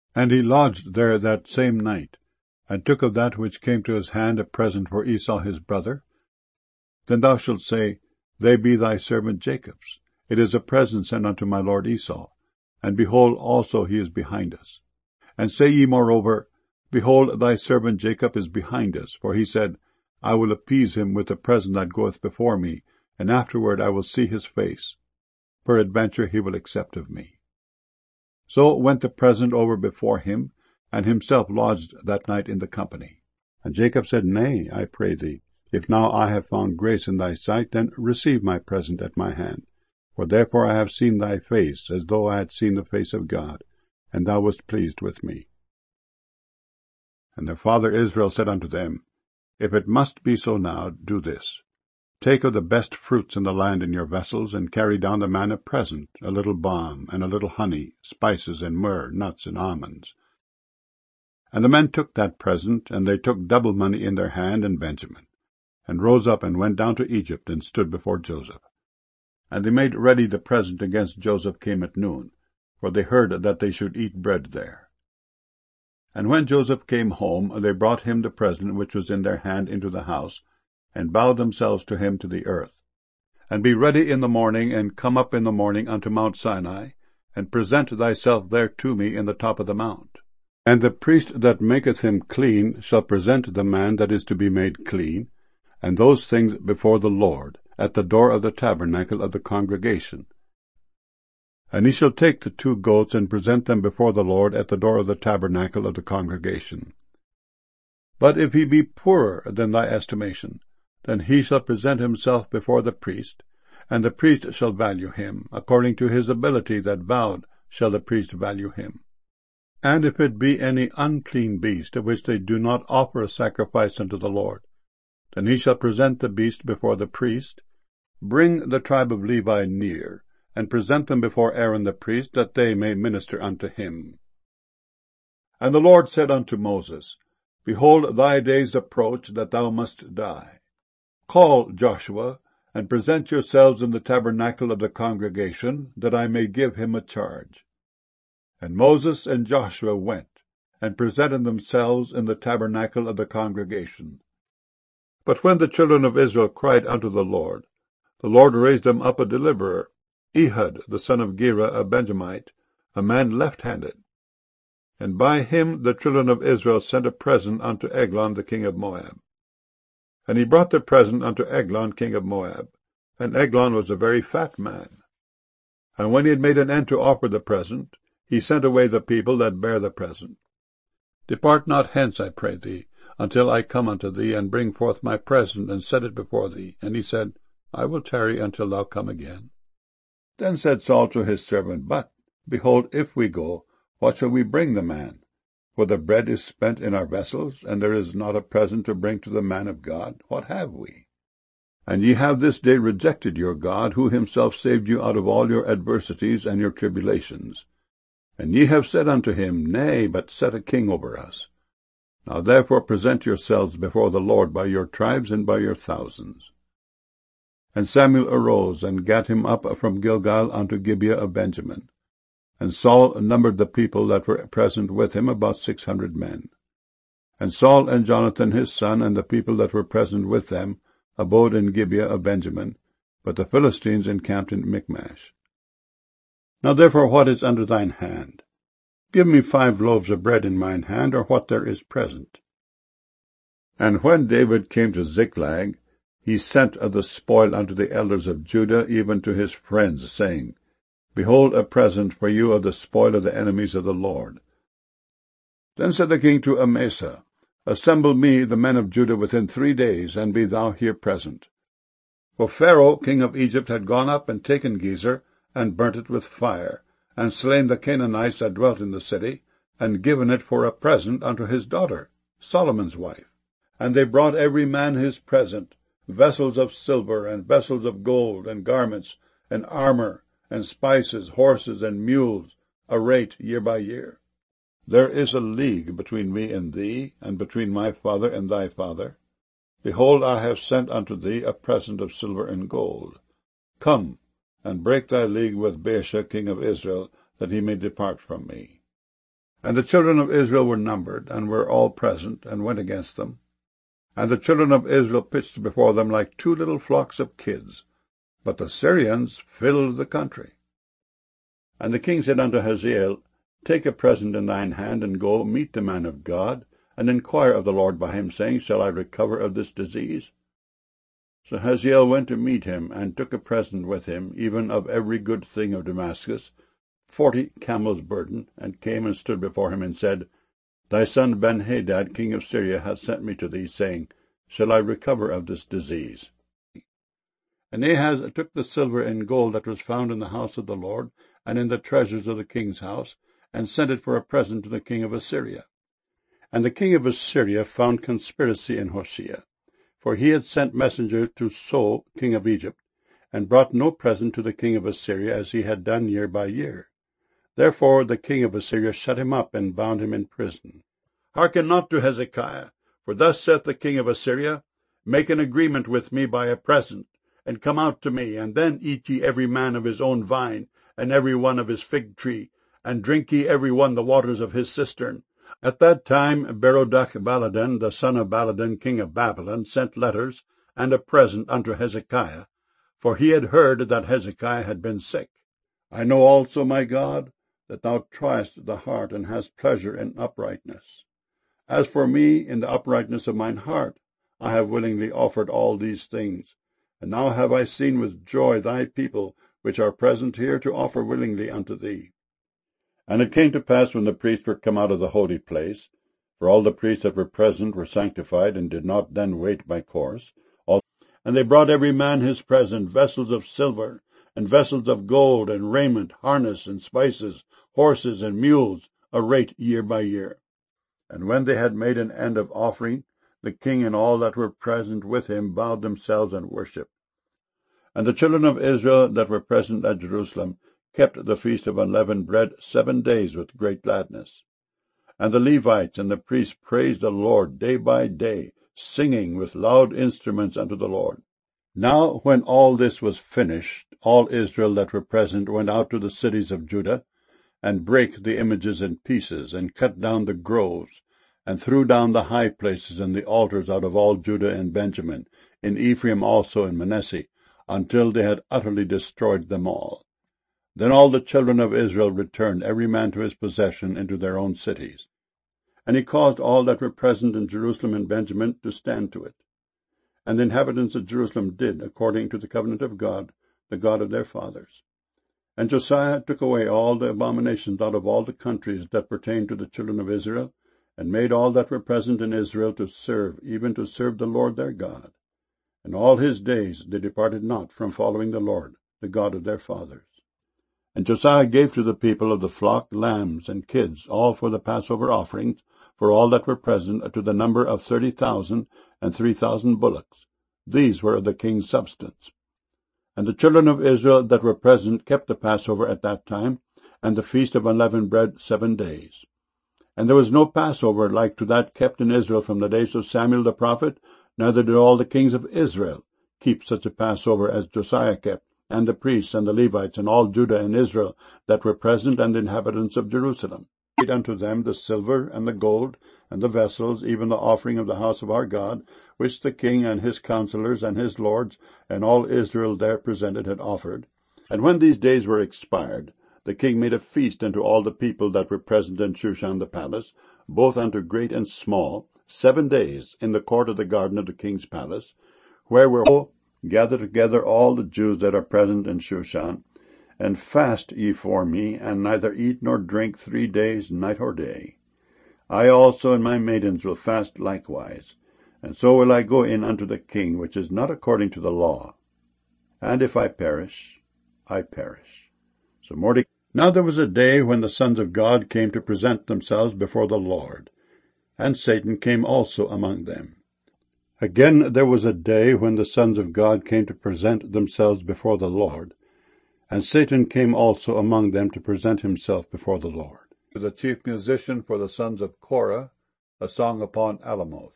And he lodged there that same night, and took of that which came to his hand a present for Esau his brother. Then thou shalt say, They be thy servant Jacob's. It is a present sent unto my lord Esau. And behold, also he is behind us. And say ye moreover, Behold, thy servant Jacob is behind us, for he said, I will appease him with the present that goeth before me, and afterward I will see his face. Peradventure he will accept of me. So went the present over before him, and himself lodged that night in the company. And Jacob said, Nay, I pray thee, if now I have found grace in thy sight, then receive my present at my hand. For therefore I have seen thy face, as though I had seen the face of God, and thou wast pleased with me. And their father Israel said unto them, If it must be so now, do this. Take of the best fruits in the land in your vessels, and carry down the man a present, a little balm, and a little honey, spices, and myrrh, nuts, and almonds. And the men took that present, and they took double money in their hand and Benjamin, and rose up and went down to Egypt, and stood before Joseph. And they made ready the present against Joseph came at noon, for they heard that they should eat bread there. And when Joseph came home, they brought him the present which was in their hand into the house, and bowed themselves to him to the earth. And be ready in the morning, and come up in the morning unto Mount Sinai, and present thyself there to me in the top of the mount. And the priest that maketh him clean shall present the man that is to be made clean, and those things before the Lord, at the door of the tabernacle of the congregation. And he shall take the 2 goats, and present them before the Lord at the door of the tabernacle of the congregation. But if he be poorer than thy estimation, then he shall present himself before the priest, and the priest shall value him. According to his ability that vowed shall the priest value him. And if it be any unclean beast, of which they do not offer a sacrifice unto the Lord, then he shall present the beast before the priest. Bring the tribe of Levi near, and present them before Aaron the priest, that they may minister unto him. And the Lord said unto Moses, Behold, thy days approach, that thou must die. Call Joshua, and present yourselves in the tabernacle of the congregation, that I may give him a charge. And Moses and Joshua went, and presented themselves in the tabernacle of the congregation. But when the children of Israel cried unto the Lord raised them up a deliverer, Ehud the son of Gera, a Benjamite, a man left-handed. And by him the children of Israel sent a present unto Eglon the king of Moab. And he brought the present unto Eglon king of Moab, and Eglon was a very fat man. And when he had made an end to offer the present, he sent away the people that bare the present. Depart not hence, I pray thee, until I come unto thee, and bring forth my present, and set it before thee. And he said, I will tarry until thou come again. Then said Saul to his servant, But, behold, if we go, what shall we bring the man? For the bread is spent in our vessels, and there is not a present to bring to the man of God. What have we? And ye have this day rejected your God, who himself saved you out of all your adversities and your tribulations. And ye have said unto him, Nay, but set a king over us. Now therefore present yourselves before the Lord by your tribes and by your thousands. And Samuel arose, and gat him up from Gilgal unto Gibeah of Benjamin. And Saul numbered the people that were present with him, about 600 men. And Saul and Jonathan his son, and the people that were present with them, abode in Gibeah of Benjamin, but the Philistines encamped in Michmash. Now therefore what is under thine hand? Give me 5 loaves of bread in mine hand, or what there is present. And when David came to Ziklag, he sent of the spoil unto the elders of Judah, even to his friends, saying, Behold a present for you of the spoil of the enemies of the Lord. Then said the king to Amasa, Assemble me the men of Judah within 3 days, and be thou here present. For Pharaoh king of Egypt had gone up and taken Gezer, and burnt it with fire, and slain the Canaanites that dwelt in the city, and given it for a present unto his daughter, Solomon's wife. And they brought every man his present, vessels of silver, and vessels of gold, and garments, and armor, and spices, horses, and mules, a rate year by year. There is a league between me and thee, and between my father and thy father. Behold, I have sent unto thee a present of silver and gold. Come, and break thy league with Baasha king of Israel, that he may depart from me. And the children of Israel were numbered, and were all present, and went against them. And the children of Israel pitched before them like 2 little flocks of kids. But the Syrians filled the country. And the king said unto Hazael, Take a present in thine hand, and go meet the man of God, and inquire of the Lord by him, saying, Shall I recover of this disease? So Hazael went to meet him, and took a present with him, even of every good thing of Damascus, 40 camels' burden, and came and stood before him, and said, Thy son Benhadad, king of Syria, hath sent me to thee, saying, Shall I recover of this disease? And Ahaz took the silver and gold that was found in the house of the Lord, and in the treasures of the king's house, and sent it for a present to the king of Assyria. And the king of Assyria found conspiracy in Hoshea, for he had sent messengers to So, king of Egypt, and brought no present to the king of Assyria, as he had done year by year. Therefore the king of Assyria shut him up, and bound him in prison. Hearken not to Hezekiah, for thus saith the king of Assyria, Make an agreement with me by a present, and come out to me, and then eat ye every man of his own vine, and every one of his fig tree, and drink ye every one the waters of his cistern. At that time Berodach-baladan, the son of Baladan, king of Babylon, sent letters and a present unto Hezekiah, for he had heard that Hezekiah had been sick. I know also, my God, that thou triest the heart, and hast pleasure in uprightness. As for me, in the uprightness of mine heart, I have willingly offered all these things. And now have I seen with joy thy people, which are present here, to offer willingly unto thee. And it came to pass, when the priests were come out of the holy place, for all the priests that were present were sanctified, and did not then wait by course, and they brought every man his present, vessels of silver, and vessels of gold, and raiment, harness, and spices, horses, and mules, a rate year by year. And when they had made an end of offering, the king and all that were present with him bowed themselves and worshipped. And the children of Israel that were present at Jerusalem kept the feast of unleavened bread 7 days with great gladness. And the Levites and the priests praised the Lord day by day, singing with loud instruments unto the Lord. Now when all this was finished, all Israel that were present went out to the cities of Judah, and brake the images in pieces, and cut down the groves, and threw down the high places and the altars out of all Judah and Benjamin, in Ephraim also and Manasseh, until they had utterly destroyed them all. Then all the children of Israel returned, every man to his possession, into their own cities. And he caused all that were present in Jerusalem and Benjamin to stand to it. And the inhabitants of Jerusalem did according to the covenant of God, the God of their fathers. And Josiah took away all the abominations out of all the countries that pertained to the children of Israel, and made all that were present in Israel to serve, even to serve the Lord their God. And all his days they departed not from following the Lord, the God of their fathers. And Josiah gave to the people of the flock lambs and kids, all for the Passover offerings, for all that were present, to the number of 30,000, and 3,000 bullocks. These were of the king's substance. And the children of Israel that were present kept the Passover at that time, and the feast of unleavened bread 7 days. And there was no Passover like to that kept in Israel from the days of Samuel the prophet, neither did all the kings of Israel keep such a Passover as Josiah kept, and the priests and the Levites, and all Judah and Israel that were present, and the inhabitants of Jerusalem. Made unto them the silver and the gold, and the vessels, even the offering of the house of our God, which the king and his counselors and his lords, and all Israel there presented had offered. And when these days were expired, the king made a feast unto all the people that were present in Shushan the palace, both unto great and small, 7 days, in the court of the garden of the king's palace, where were gather together all the Jews that are present in Shushan, and fast ye for me, and neither eat nor drink 3 days, night or day. I also and my maidens will fast likewise, and so will I go in unto the king, which is not according to the law. And if I perish, I perish. So Mordecai. Now there was a day when the sons of God came to present themselves before the Lord, and Satan came also among them. Again there was a day when the sons of God came to present themselves before the Lord, and Satan came also among them to present himself before the Lord. The chief musician for the sons of Korah, a song upon Alamoth.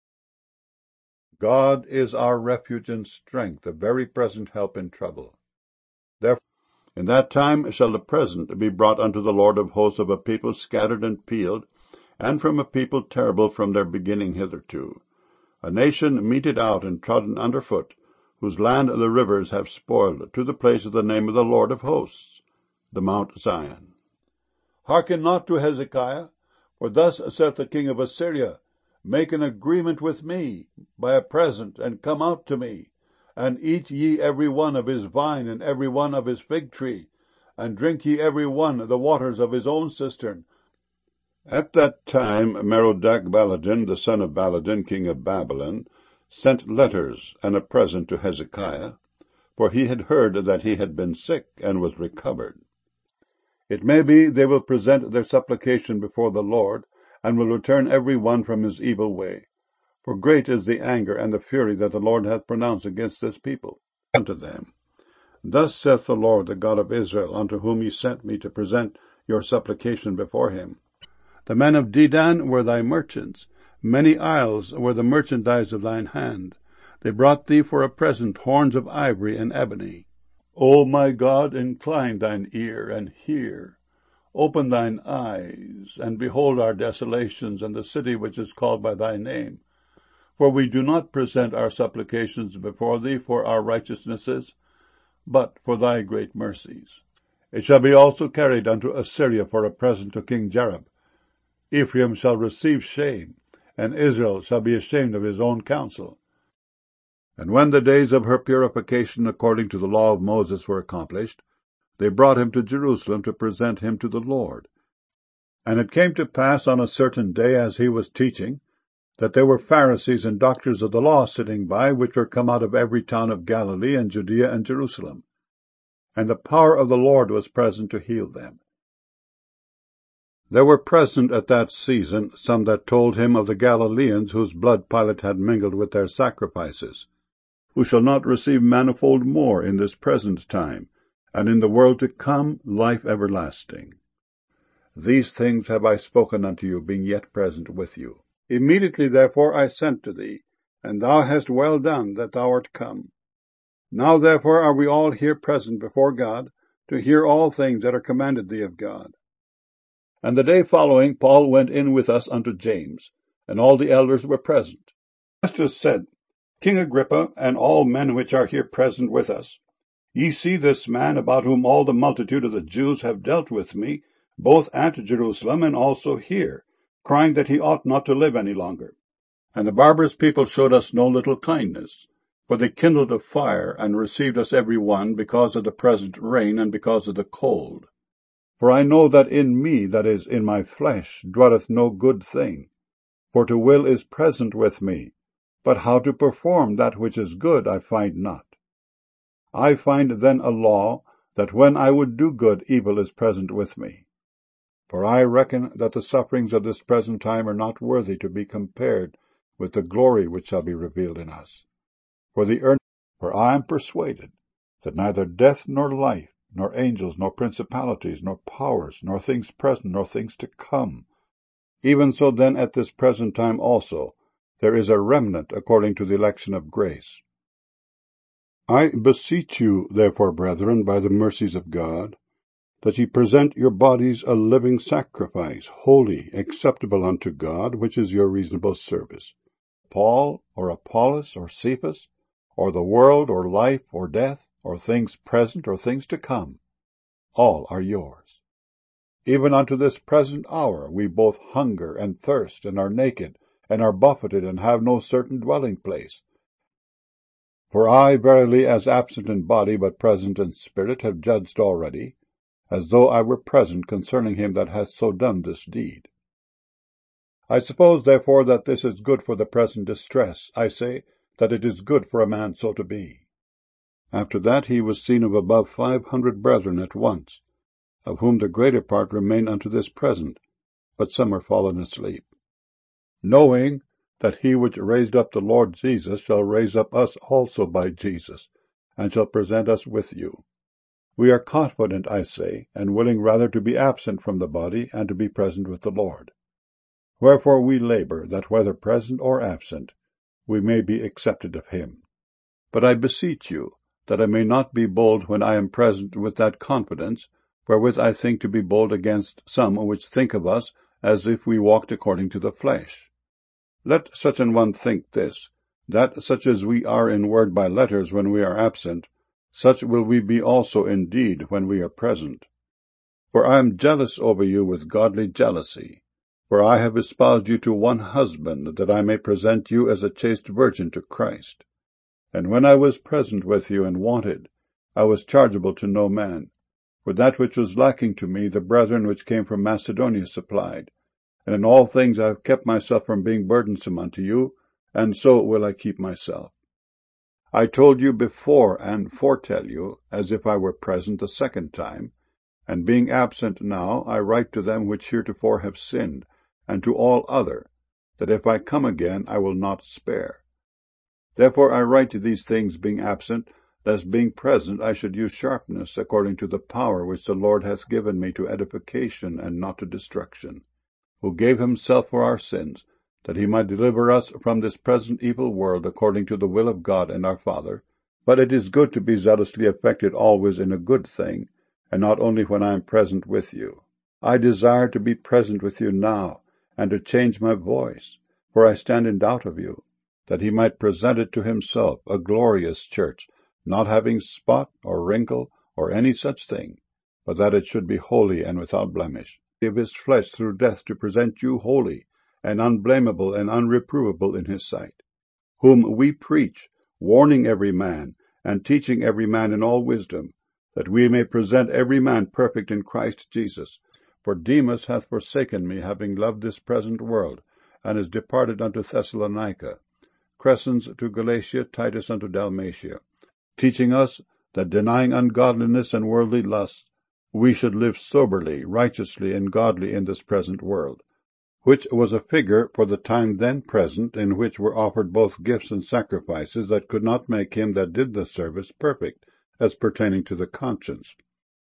God is our refuge and strength, a very present help in trouble. Therefore, In that time shall the present be brought unto the Lord of hosts of a people scattered and peeled, and from a people terrible from their beginning hitherto, a nation meted out and trodden under foot, whose land the rivers have spoiled, to the place of the name of the Lord of hosts, the Mount Zion. Hearken not to Hezekiah, for thus saith the king of Assyria, Make an agreement with me by a present, and come out to me, and eat ye every one of his vine, and every one of his fig tree, and drink ye every one the waters of his own cistern. At that time Merodach-Baladan, the son of Baladan, king of Babylon, sent letters and a present to Hezekiah, for he had heard that he had been sick and was recovered. It may be they will present their supplication before the Lord, and will return every one from his evil way. For great is the anger and the fury that the Lord hath pronounced against this people unto them. Thus saith the Lord, the God of Israel, unto whom he sent me to present your supplication before him. The men of Dedan were thy merchants, many isles were the merchandise of thine hand. They brought thee for a present horns of ivory and ebony. O my God, incline thine ear, and hear. Open thine eyes, and behold our desolations, and the city which is called by thy name. For we do not present our supplications before thee for our righteousnesses, but for thy great mercies. It shall be also carried unto Assyria for a present to King Jareb. Ephraim shall receive shame, and Israel shall be ashamed of his own counsel. And when the days of her purification according to the law of Moses were accomplished, they brought him to Jerusalem to present him to the Lord. And it came to pass on a certain day, as he was teaching, that there were Pharisees and doctors of the law sitting by, which were come out of every town of Galilee and Judea and Jerusalem. And the power of the Lord was present to heal them. There were present at that season some that told him of the Galileans whose blood Pilate had mingled with their sacrifices, who shall not receive manifold more in this present time, and in the world to come life everlasting. These things have I spoken unto you, being yet present with you. Immediately therefore I sent to thee, and thou hast well done that thou art come. Now therefore are we all here present before God, to hear all things that are commanded thee of God. And the day following Paul went in with us unto James, and all the elders were present. Festus said, King Agrippa, and all men which are here present with us, ye see this man, about whom all the multitude of the Jews have dealt with me, both at Jerusalem and also here, crying that he ought not to live any longer. And the barbarous people showed us no little kindness, for they kindled a fire, and received us every one, because of the present rain, and because of the cold. For I know that in me, that is, in my flesh, dwelleth no good thing. For to will is present with me, but how to perform that which is good I find not. I find then a law, that when I would do good, evil is present with me. For I reckon that the sufferings of this present time are not worthy to be compared with the glory which shall be revealed in us. For I am persuaded that neither death nor life, nor angels, nor principalities, nor powers, nor things present, nor things to come, even so then at this present time also, there is a remnant according to the election of grace. I beseech you, therefore, brethren, by the mercies of God, that ye present your bodies a living sacrifice, holy, acceptable unto God, which is your reasonable service. Paul, or Apollos, or Cephas, or the world, or life, or death, or things present, or things to come, all are yours. Even unto this present hour we both hunger and thirst, and are naked, and are buffeted, and have no certain dwelling place. For I verily, as absent in body, but present in spirit, have judged already, as though I were present concerning him that hath so done this deed. I suppose, therefore, that this is good for the present distress. I say, that it is good for a man so to be. After that he was seen of above 500 brethren at once, of whom the greater part remain unto this present, but some are fallen asleep. Knowing that he which raised up the Lord Jesus shall raise up us also by Jesus, and shall present us with you. We are confident, I say, and willing rather to be absent from the body, and to be present with the Lord. Wherefore we labor, that whether present or absent, we may be accepted of him. But I beseech you, that I may not be bold when I am present with that confidence, wherewith I think to be bold against some which think of us as if we walked according to the flesh. Let such an one think this, that such as we are in word by letters when we are absent, such will we be also in deed when we are present. For I am jealous over you with godly jealousy. For I have espoused you to one husband, that I may present you as a chaste virgin to Christ. And when I was present with you and wanted, I was chargeable to no man. For that which was lacking to me, the brethren which came from Macedonia supplied. And in all things I have kept myself from being burdensome unto you, and so will I keep myself. I told you before and foretell you, as if I were present the second time, and being absent now, I write to them which heretofore have sinned, and to all other, that if I come again I will not spare. Therefore I write you these things being absent, lest being present I should use sharpness, according to the power which the Lord hath given me to edification and not to destruction, who gave himself for our sins, that he might deliver us from this present evil world, according to the will of God and our Father. But it is good to be zealously affected always in a good thing, and not only when I am present with you. I desire to be present with you now, and to change my voice, for I stand in doubt of you, that he might present it to himself, a glorious church, not having spot or wrinkle or any such thing, but that it should be holy and without blemish, of his flesh through death, to present you holy and unblameable and unreprovable in his sight, whom we preach, warning every man, and teaching every man in all wisdom, that we may present every man perfect in Christ Jesus. For Demas hath forsaken me, having loved this present world, and is departed unto Thessalonica, Crescens to Galatia, Titus unto Dalmatia, teaching us that, denying ungodliness and worldly lusts, we should live soberly, righteously, and godly in this present world, which was a figure for the time then present, in which were offered both gifts and sacrifices that could not make him that did the service perfect, as pertaining to the conscience.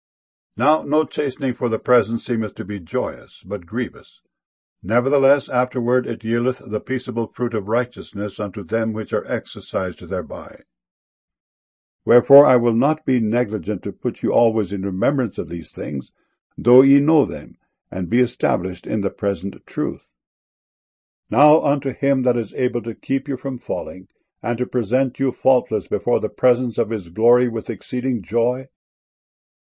Now no chastening for the present seemeth to be joyous, but grievous. Nevertheless afterward it yieldeth the peaceable fruit of righteousness unto them which are exercised thereby. Wherefore I will not be negligent to put you always in remembrance of these things, though ye know them, and be established in the present truth. Now unto him that is able to keep you from falling, and to present you faultless before the presence of his glory with exceeding joy,